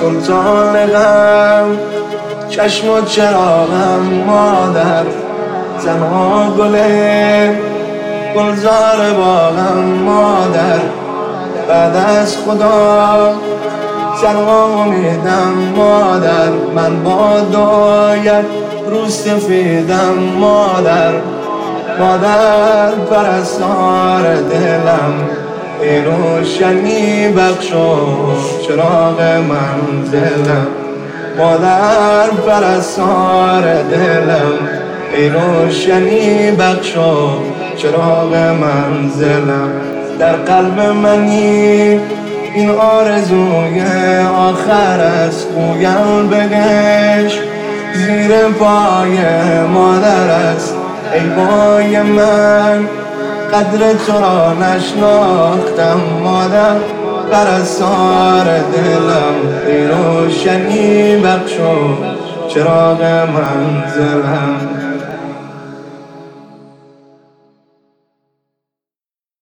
سلطان غم، چشم و چراغم مادر، تنها گلزار باغم مادر، بعد از خدا تنها امیدم مادر، من با دعایت روز سفیدم مادر، مادر پرستار دلم، ای روشنی بخش و چراغ منزلم، مادر پرستار دلم، ای روشنی بخش و چراغ منزلم. در قلب منی این آرزوی آخر است، گویم بگش زیر پای مادر است. ای وای من قدر تو را نشناختم مادر، پرستار دلم، ای روشنی بخش و چراغ منزلم.